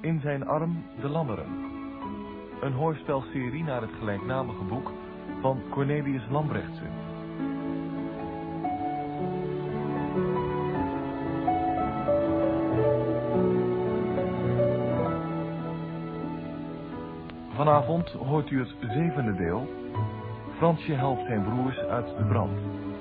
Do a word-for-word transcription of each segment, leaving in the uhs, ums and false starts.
In zijn arm de lammeren. Een hoorspelserie naar het gelijknamige boek van Cornelius Lambrechtse. Vanavond hoort u het zevende deel. Fransje helpt zijn broers uit de brand.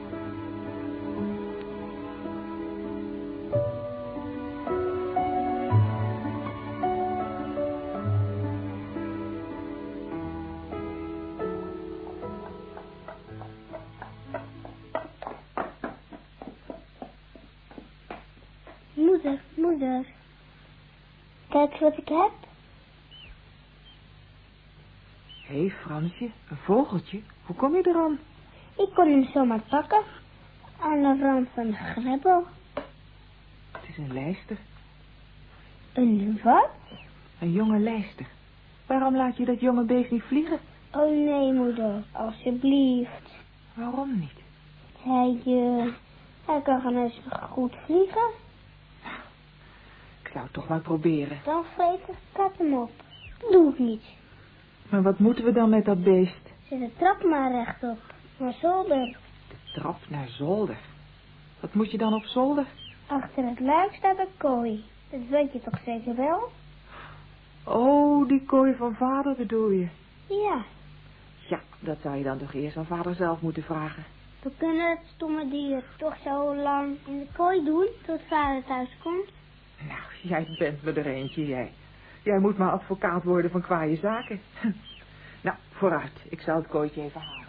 Moeder, moeder. Kijk wat ik heb. Hé, hey, Fransje, een vogeltje. Hoe kom je eraan? Ik kon hem zomaar pakken. Aan de rand van de greppel. Het is een lijster. Een wat? Een jonge lijster. Waarom laat je dat jonge beest niet vliegen? Oh nee, moeder. Alsjeblieft. Waarom niet? Hij, uh, hij kan gewoon eens goed vliegen. Ik zou het toch maar proberen. Dan vreet de kat hem op. Doe ik niet. Maar wat moeten we dan met dat beest? Zet de trap maar rechtop. Naar zolder. De trap naar zolder? Wat moet je dan op zolder? Achter het luik staat een kooi. Dat weet je toch zeker wel? Oh, die kooi van vader bedoel je? Ja. Ja, dat zou je dan toch eerst aan vader zelf moeten vragen. We kunnen het stomme dier toch zo lang in de kooi doen tot vader thuis komt. Nou, jij bent me er eentje, jij. Jij moet maar advocaat worden van kwaaie zaken. Nou, vooruit. Ik zal het kooitje even halen.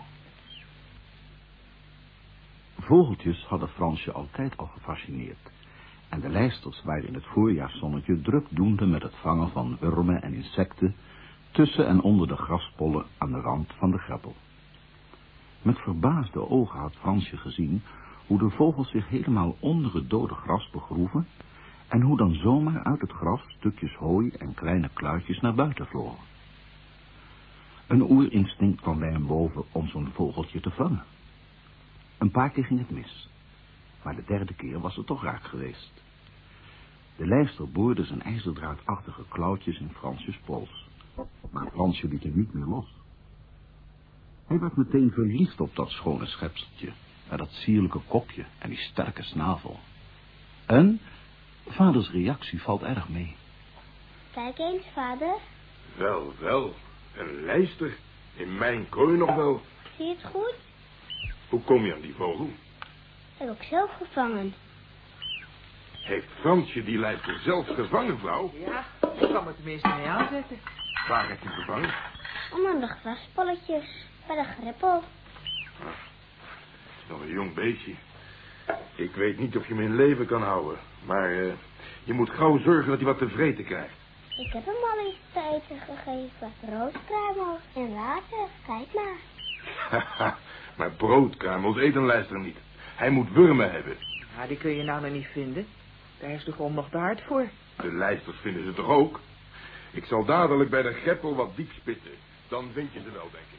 Vogeltjes hadden Fransje altijd al gefascineerd. En de lijsters waren in het voorjaarszonnetje drukdoende met het vangen van wormen en insecten tussen en onder de graspollen aan de rand van de greppel. Met verbaasde ogen had Fransje gezien hoe de vogels zich helemaal onder het dode gras begroeven en hoe dan zomaar uit het gras stukjes hooi en kleine kluitjes naar buiten vlogen. Een oerinstinct kwam bij hem boven om zo'n vogeltje te vangen. Een paar keer ging het mis, maar de derde keer was het toch raak geweest. De lijster boorde zijn ijzerdraadachtige klauwtjes in Fransjes pols, maar Fransje liet hem niet meer los. Hij werd meteen verliefd op dat schone schepseltje, met dat sierlijke kopje en die sterke snavel. En vaders reactie valt erg mee. Kijk eens, vader. Wel, wel. Een lijster. In mijn kooi nog wel. Zie je het goed? Hoe kom je aan die vogel? Heb ik zelf gevangen. Heeft Fransje die lijster zelf gevangen, vrouw? Ja, ik kan me tenminste mee aanzetten. Waar heb je gevangen? Onder de graspolletjes. Bij de greppel. Ah, het is nog een jong beestje. Ik weet niet of je hem in leven kan houden. Maar uh, je moet gauw zorgen dat hij wat te vreten krijgt. Ik heb hem al iets te eten gegeven. Broodkruimels en water. Kijk maar. Haha, maar broodkruimels eet een lijster niet. Hij moet wormen hebben. Ja, die kun je nou nog niet vinden. Daar is de grond nog te hard voor. De lijsters vinden ze toch ook? Ik zal dadelijk bij de greppel wat diep spitten. Dan vind je ze wel, denk ik.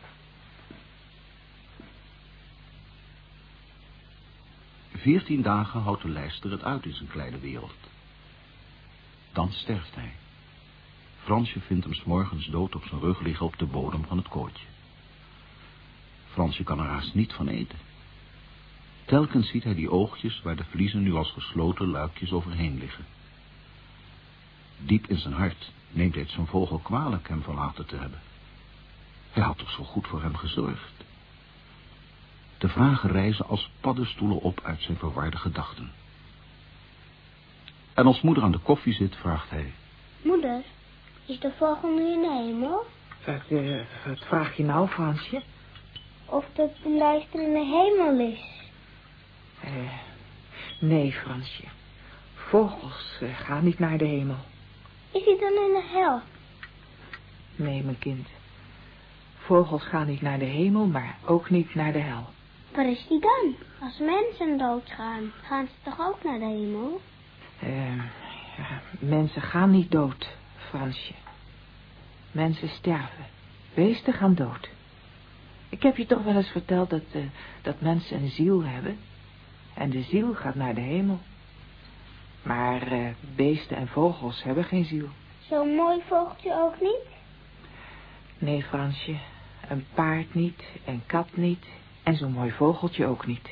Veertien dagen houdt de lijster het uit in zijn kleine wereld. Dan sterft hij. Fransje vindt hem 's morgens dood op zijn rug liggen op de bodem van het kooitje. Fransje kan er haast niet van eten. Telkens ziet hij die oogjes waar de vliezen nu als gesloten luikjes overheen liggen. Diep in zijn hart neemt hij het zijn vogel kwalijk hem verlaten te hebben. Hij had toch zo goed voor hem gezorgd. De vragen rijzen als paddenstoelen op uit zijn verwarde gedachten. En als moeder aan de koffie zit, vraagt hij: Moeder, is de vogel nu in de hemel? Wat, uh, wat vraag je nou, Fransje? Of dat de lijster in de hemel is? Uh, nee, Fransje. Vogels uh, gaan niet naar de hemel. Is hij dan in de hel? Nee, mijn kind. Vogels gaan niet naar de hemel, maar ook niet naar de hel. Waar is die dan? Als mensen doodgaan, gaan ze toch ook naar de hemel? Uh, ja, mensen gaan niet dood, Fransje. Mensen sterven. Beesten gaan dood. Ik heb je toch wel eens verteld dat, uh, dat mensen een ziel hebben. En de ziel gaat naar de hemel. Maar uh, beesten en vogels hebben geen ziel. Zo'n mooi vogeltje ook niet? Nee, Fransje. Een paard niet, een kat niet en zo'n mooi vogeltje ook niet.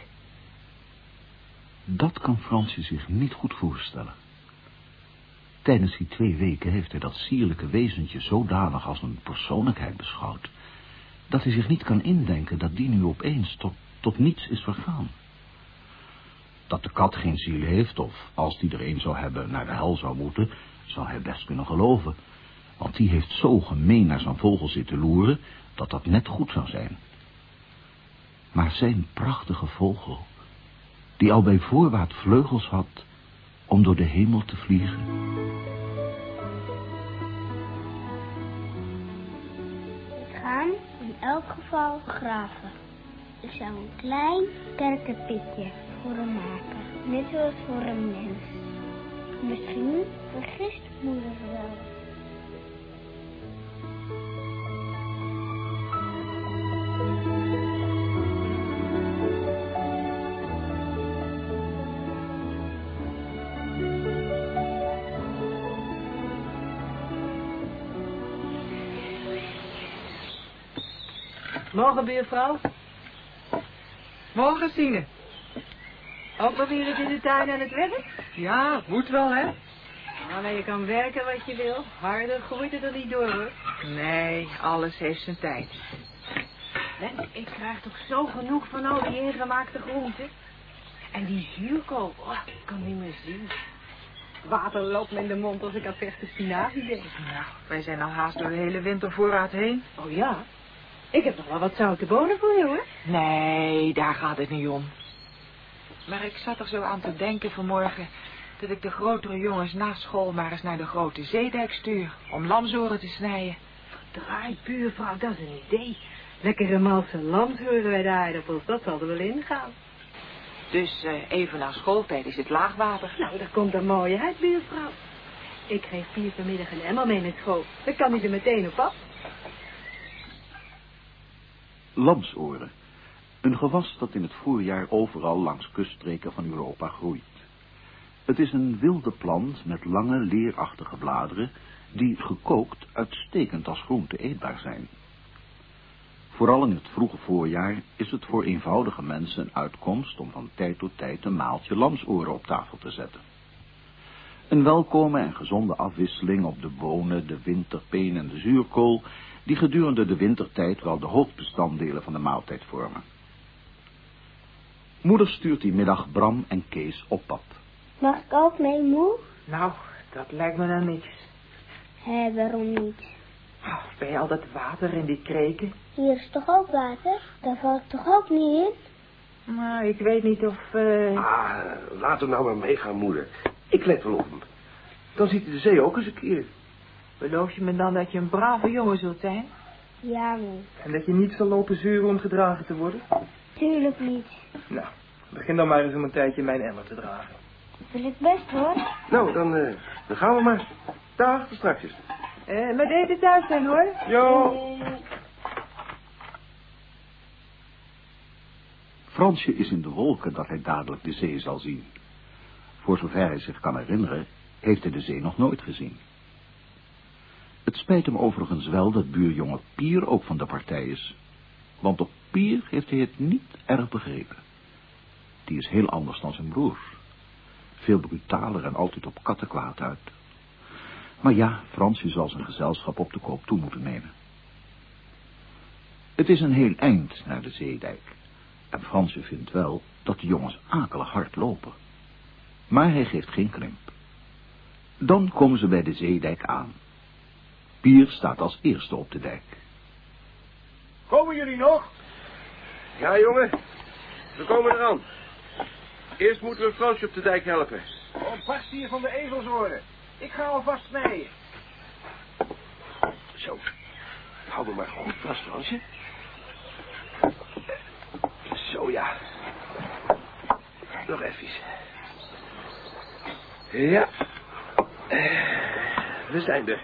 Dat kan Fransje zich niet goed voorstellen. Tijdens die twee weken heeft hij dat sierlijke wezentje zodanig als een persoonlijkheid beschouwd, dat hij zich niet kan indenken dat die nu opeens tot, tot niets is vergaan. Dat de kat geen ziel heeft, of als die er een zou hebben naar de hel zou moeten, zou hij best kunnen geloven, want die heeft zo gemeen naar zijn vogel zitten loeren, dat dat net goed zou zijn. Maar zijn prachtige vogel, die al bij voorbaat vleugels had om door de hemel te vliegen. Ik ga in elk geval graven. Ik zou een klein kerkenpitje voor hem maken, net zoals voor een mens. Misschien vergist moeder wel. Morgen, buurvrouw. Morgen, Sine. Ook nog weer eens in de tuin aan het werk? Ja, moet wel, hè? Nou, nou, je kan werken wat je wil. Harder groeit het er niet door, hoor. Nee, alles heeft zijn tijd. En ik krijg toch zo genoeg van al die ingemaakte groenten. En die zuurkool, oh, ik kan niet meer zien. Water loopt me in de mond als ik aan verse spinazie denk. Nou, wij zijn al haast door de hele wintervoorraad heen. Oh ja? Ik heb nog wel wat zoute bonen voor je, hoor. Nee, daar gaat het niet om. Maar ik zat er zo aan te denken vanmorgen dat ik de grotere jongens na school maar eens naar de grote zeedijk stuur om lamsoren te snijden. Draai, buurvrouw, dat is een idee. Lekkere malse lamshoren bij de aardappels, dat zal er wel ingaan. Dus uh, even na schooltijd is het laagwater. Nou, daar komt een mooie uit, buurvrouw. Ik geef Pier vanmiddag een emmer mee naar school. Dan kan hij er meteen op af. Lamsoren. Een gewas dat in het voorjaar overal langs kuststreken van Europa groeit. Het is een wilde plant met lange, leerachtige bladeren, die gekookt uitstekend als groente eetbaar zijn. Vooral in het vroege voorjaar is het voor eenvoudige mensen een uitkomst om van tijd tot tijd een maaltje lamsoren op tafel te zetten. Een welkome en gezonde afwisseling op de bonen, de winterpeen en de zuurkool, die gedurende de wintertijd wel de hoofdbestanddelen van de maaltijd vormen. Moeder stuurt die middag Bram en Kees op pad. Mag ik ook mee, moe? Nou, dat lijkt me nou niks. Hé, waarom niet? Oh, ben je al dat water in die kreken? Hier is toch ook water? Daar valt ik toch ook niet in? Nou, ik weet niet of... Uh... Ah, laat hem nou maar meegaan, moeder. Ik let wel op hem. Dan ziet hij de zee ook eens een keer. Beloof je me dan dat je een brave jongen zult zijn? Ja, moe. En dat je niet zal lopen zeuren om gedragen te worden? Tuurlijk niet. Nou, begin dan maar eens om een tijdje mijn emmer te dragen. Wil ik best, hoor. Nou, dan, uh, dan gaan we maar. Dag, tot straks. Eh, met eten thuis zijn, hoor. Jo. Fransje is in de wolken dat hij dadelijk de zee zal zien. Voor zover hij zich kan herinneren, heeft hij de zee nog nooit gezien. Het spijt hem overigens wel dat buurjongen Pier ook van de partij is. Want op Pier heeft hij het niet erg begrepen. Die is heel anders dan zijn broers. Veel brutaler en altijd op kattenkwaad uit. Maar ja, Fransje zal zijn gezelschap op de koop toe moeten nemen. Het is een heel eind naar de zeedijk. En Fransje vindt wel dat de jongens akelig hard lopen. Maar hij geeft geen krimp. Dan komen ze bij de zeedijk aan. Pier staat als eerste op de dijk. Komen jullie nog? Ja, jongen. We komen eraan. Eerst moeten we Fransje op de dijk helpen. Oh, barst hier van de ezelsoren. Ik ga alvast snijden. Zo. Hou me maar goed vast, Fransje. Zo, ja. Nog even. Ja. We zijn er.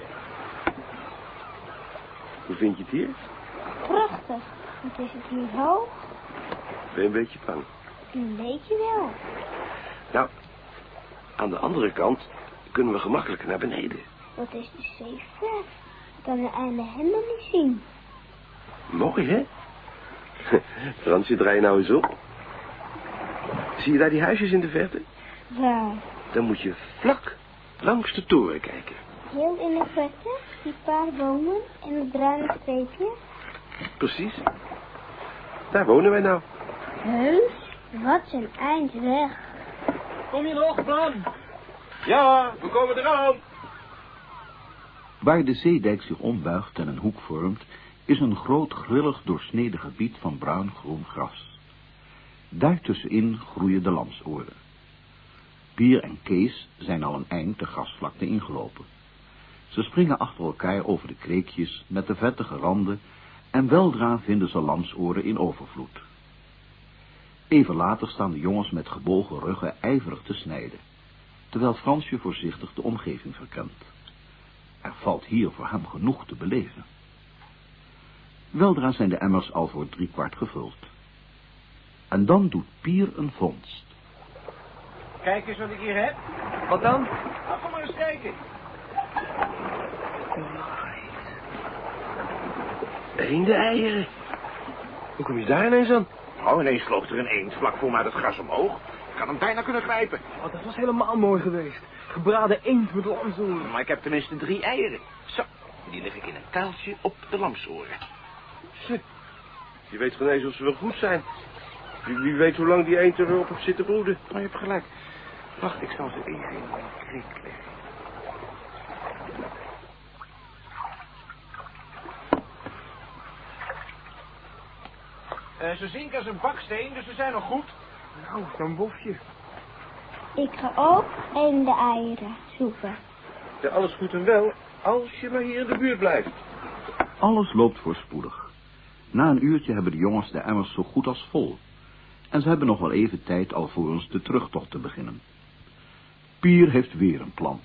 Hoe vind je het hier? Prachtig. Wat is het hier hoog? Ben je een beetje bang? Een beetje wel. Nou, aan de andere kant kunnen we gemakkelijk naar beneden. Wat is de zee ver? Ik kan het einde helemaal niet zien. Mooi, hè? Fransje, draai je nou eens op. Zie je daar die huisjes in de verte? Waar? Dan moet je vlak langs de toren kijken. Heel in de verte, die paar bomen en het bruine streepje. Precies. Daar wonen wij nou. Heus? Wat een eind weg. Kom je nog, Bram? Ja, we komen eraan. Waar de zeedijk zich ombuigt en een hoek vormt, is een groot grillig doorsneden gebied van bruin-groen gras. Daartussenin groeien de lamsoren. Pier en Kees zijn al een eind de grasvlakte ingelopen. Ze springen achter elkaar over de kreekjes met de vettige randen en weldra vinden ze lamsoren in overvloed. Even later staan de jongens met gebogen ruggen ijverig te snijden, terwijl Fransje voorzichtig de omgeving verkent. Er valt hier voor hem genoeg te beleven. Weldra zijn de emmers al voor driekwart gevuld. En dan doet Pier een vondst. Kijk eens wat ik hier heb. Wat dan? Nou, kom maar eens kijken. Eenden-eieren. Hoe kom je daar ineens aan? Oh, ineens vloog er een eend vlak voor mij uit het gras omhoog. Ik had hem bijna kunnen grijpen. Oh, dat was helemaal mooi geweest. Gebraden eend met lamsoren. Maar ik heb tenminste drie eieren. Zo, die leg ik in een kuiltje op de lamsoren. Je weet geen eens of ze wel goed zijn. Wie, wie weet hoe lang die eend erop heeft zitten broeden. Maar je hebt gelijk. Wacht, ik zal ze even in de kreek leggen. Uh, ze zinken als een baksteen, dus ze zijn nog goed. Nou, zo'n bofje. Ik ga ook in de eieren zoeken. Ja, alles goed en wel, als je maar hier in de buurt blijft. Alles loopt voorspoedig. Na een uurtje hebben de jongens de emmers zo goed als vol. En ze hebben nog wel even tijd alvorens de terugtocht te beginnen. Pier heeft weer een plan.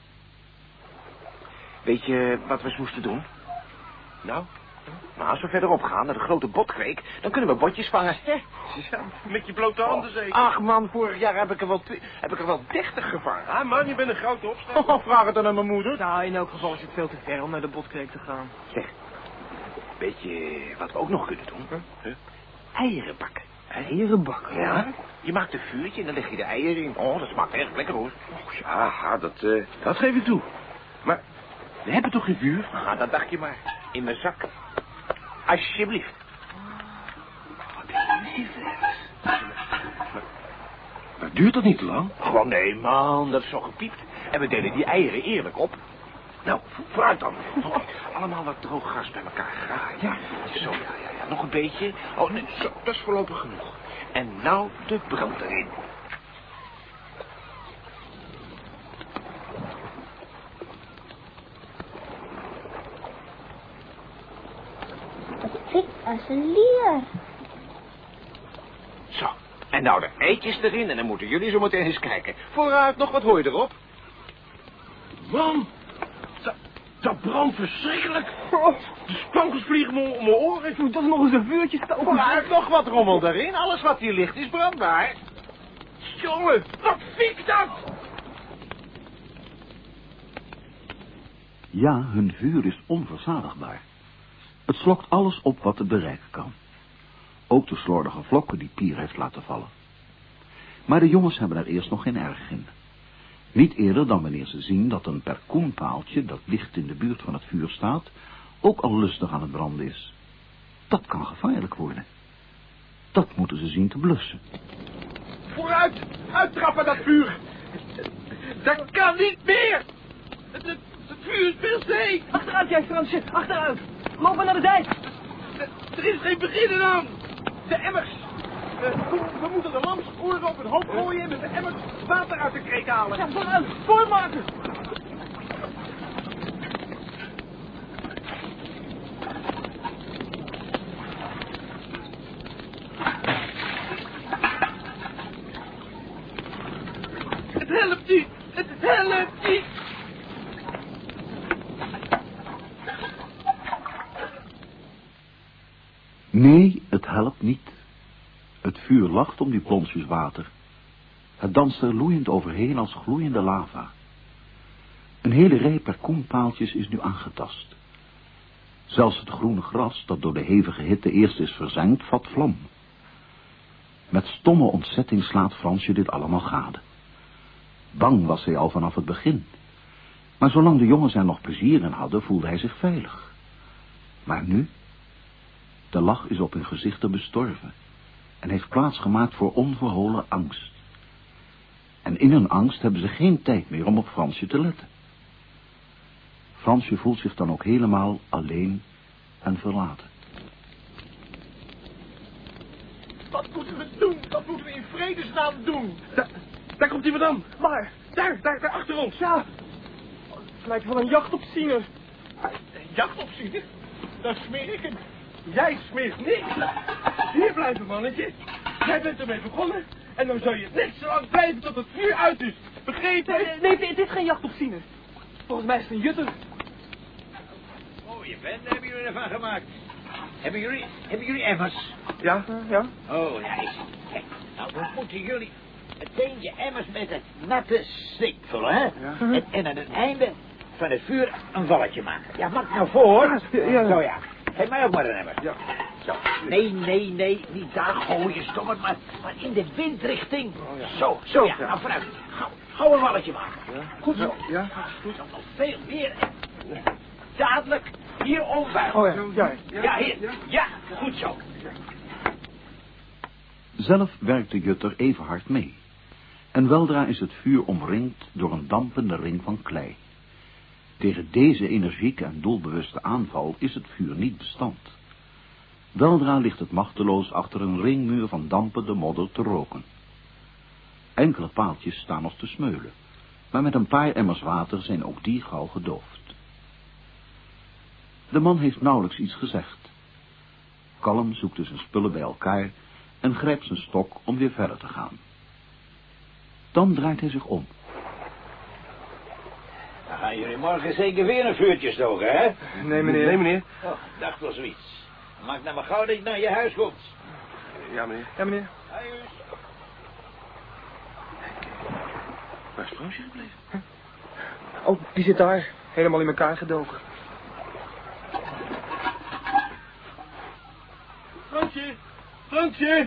Weet je wat we eens moesten doen? Nou? Nou, als we verderop gaan naar de grote botkreek, dan kunnen we botjes vangen. Ja, met je blote handen zeker. Ach man, vorig jaar heb ik er wel, heb ik er wel dertig gevangen. Ah man, je bent een grote opstand. Oh, vraag het dan aan mijn moeder. Nou, in elk geval is het veel te ver om naar de botkreek te gaan. Zeg, weet je wat we ook nog kunnen doen? Huh? Huh? Eieren bakken. Eieren bakken? Ja, je maakt een vuurtje en dan leg je de eieren in. Oh, dat smaakt erg lekker hoor. Oh, ja, dat, uh, dat geef ik toe. Maar we hebben toch geen vuur? Ah, dat dacht je maar. In mijn zak. Alsjeblieft. Wat lief. Maar duurt dat niet te lang? Gewoon nee, man. Dat is zo gepiept. En we delen die eieren eerlijk op. Nou, vooruit dan. Allemaal wat droog gras bij elkaar graaien. Ja. Zo, ja, ja, ja. Nog een beetje. Oh, nee, zo. Dat is voorlopig genoeg. En nou de brand erin. Het als een lier. Zo. En nou de eitjes erin en dan moeten jullie zo meteen eens kijken. Vooruit, nog wat hooi erop. Man, dat, dat brandt verschrikkelijk. De spankels vliegen me om mijn oren. Moet toch nog eens een vuurtje stoken? Vooruit, nog wat rommel erin. Alles wat hier ligt is brandbaar. Jongen, wat fikt dat? Ja, hun vuur is onverzadigbaar. Het slokt alles op wat het bereiken kan. Ook de slordige vlokken die Pier heeft laten vallen. Maar de jongens hebben er eerst nog geen erg in. Niet eerder dan wanneer ze zien dat een perkoenpaaltje, dat dicht in de buurt van het vuur staat, ook al lustig aan het branden is. Dat kan gevaarlijk worden. Dat moeten ze zien te blussen. Vooruit, uittrappen dat vuur. Dat kan niet meer. Het, het, het vuur is veel zee. Achteruit jij, Fransje, achteruit. Loop maar naar de dijk. Er is geen begin aan. De emmers. Uh, we, we moeten de lamsoren op het hoofd gooien en met de emmers water uit de kreek halen. Ja, vooruit, voortmaken. Het helpt niet. Het helpt niet. Nee, het helpt niet. Het vuur lacht om die plonsjes water. Het danst er loeiend overheen als gloeiende lava. Een hele rij perkoenpaaltjes is nu aangetast. Zelfs het groene gras, dat door de hevige hitte eerst is verzengd, vat vlam. Met stomme ontzetting slaat Fransje dit allemaal gade. Bang was hij al vanaf het begin. Maar zolang de jongens er nog plezier in hadden, voelde hij zich veilig. Maar nu? De lach is op hun gezichten bestorven en heeft plaatsgemaakt voor onverholen angst. En in hun angst hebben ze geen tijd meer om op Fransje te letten. Fransje voelt zich dan ook helemaal alleen en verlaten. Wat moeten we doen? Wat moeten we in vredesnaam doen? Da daar komt iemand aan. Waar? Daar, daar, daar achter ons. Ja. Het lijkt wel een jacht op Siener. Een jacht op Siener? Dan smeer ik hem. Jij smeert niks. Hier blijven, mannetje. Jij bent ermee begonnen. En dan zou je net zo lang blijven tot het vuur uit is. Begrepen? Nee, nee, nee, het is geen jacht op Siener. Volgens mij is het een jutter. Mooie bende hebben jullie ervan gemaakt. Hebben jullie, hebben jullie emmers? Ja, ja. Oh, ja, is kijk, nou, dan moeten jullie meteen je emmers met een natte slik vullen, hè? Ja. En, en aan het einde van het vuur een valletje maken. Ja, maak nou voor. Ja, ja. Zo, ja. Geef mij ook maar een emmer. Ja. Zo. Nee, nee, nee, niet daar gooien, stommerd, maar, maar in de windrichting. Oh, ja. Zo, zo, ja. Nou, vooruit. Gauw, gauw een valletje maken. Ja. Goed zo. Ja, Goed zo, nog veel meer. Dadelijk hier ombuigen. Oh ja, ja. Ja, hier. Ja, goed zo. Zelf werkt de jutter even hard mee. En weldra is het vuur omringd door een dampende ring van klei. Tegen deze energieke en doelbewuste aanval is het vuur niet bestand. Weldra ligt het machteloos achter een ringmuur van dampende modder te roken. Enkele paaltjes staan nog te smeulen, maar met een paar emmers water zijn ook die gauw gedoofd. De man heeft nauwelijks iets gezegd. Kalm zoekt hij zijn spullen bij elkaar en grijpt zijn stok om weer verder te gaan. Dan draait hij zich om. Dan gaan jullie morgen zeker weer een vuurtje stoken, hè? Nee, meneer. Nee, meneer. Oh, dacht wel zoiets. Maak nou maar gauw dat je naar je huis komt. Ja, meneer. Ja, meneer. Huis. Waar is Fransje gebleven? Huh? Oh, die zit daar. Helemaal in elkaar gedoken. Fransje! Fransje!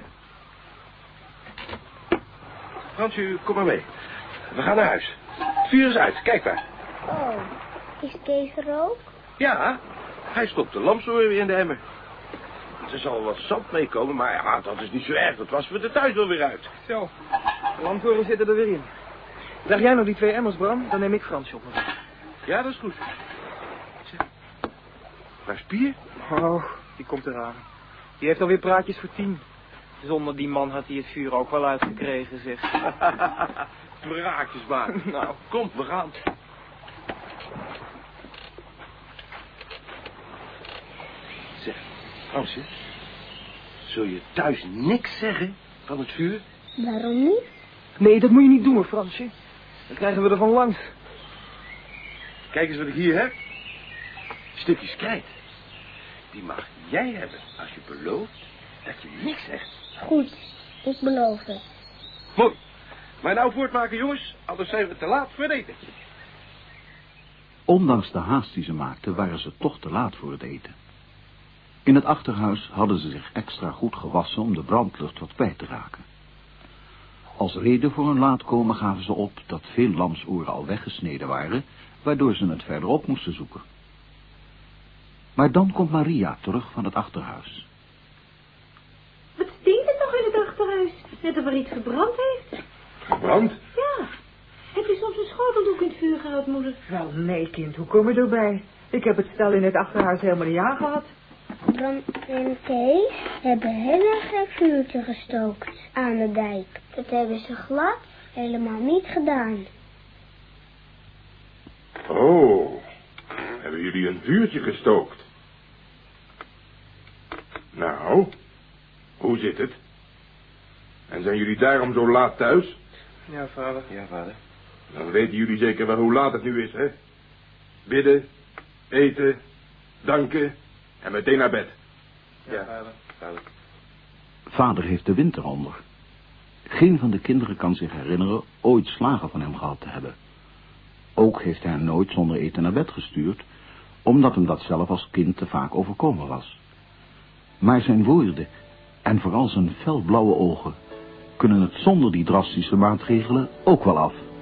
Fransje, kom maar mee. We gaan naar huis. Het vuur is uit, kijk maar. Oh, is Kees er ook? Ja, hij stopt de lampsnoer weer in de emmer. Er zal wat zand meekomen, maar ja, dat is niet zo erg. Dat wassen we de thuis wel weer uit. Zo, de lamptoren zitten er weer in. Draag jij nog die twee emmers, Bram? Dan neem ik Fransje op me. Ja, dat is goed. Zeg, waar is Pier? Oh, die komt eraan. Die heeft alweer praatjes voor tien. Zonder die man had hij het vuur ook wel uitgekregen, zeg. Praatjes maken. Nou, kom, we gaan. Zeg, Fransje, zul je thuis niks zeggen van het vuur? Waarom niet? nee, dat moet je niet doen, Fransje. Dan krijgen we er van langs. Kijk eens wat ik hier heb. Stukjes krijt. Die mag jij hebben als je belooft dat je niks zegt. Goed, ik beloof het. Mooi. Maar nou voortmaken, jongens, anders zijn we te laat voor het eten. Ondanks de haast die ze maakten, waren ze toch te laat voor het eten. In het achterhuis hadden ze zich extra goed gewassen om de brandlucht wat kwijt te raken. Als reden voor hun laatkomen gaven ze op dat veel lamsoren al weggesneden waren, waardoor ze het verderop moesten zoeken. Maar dan komt Maria terug van het achterhuis. Wat stinkt het toch in het achterhuis? Net of er iets gebrand heeft. Gebrand? Ja. Heb je soms een schoteldoek in het vuur gehad, moeder? Wel, nee, kind, hoe kom je erbij? Ik heb het stel in het achterhuis helemaal niet aangehad. Bram en Kees hebben heel erg een vuurtje gestookt aan de dijk. Dat hebben ze glad helemaal niet gedaan. Oh, hebben jullie een vuurtje gestookt? Nou, hoe zit het? En zijn jullie daarom zo laat thuis? Ja, vader. Ja, vader. Dan weten jullie zeker wel hoe laat het nu is, hè? Bidden, eten, danken en meteen naar bed. Ja, vader. Vader. Vader heeft de winter onder. Geen van de kinderen kan zich herinneren ooit slagen van hem gehad te hebben. Ook Ook heeft hij hen nooit zonder eten naar bed gestuurd, omdat hem dat zelf als kind te vaak overkomen was. Maar zijn woorden, en vooral zijn felblauwe ogen, kunnen het zonder die drastische maatregelen ook wel af.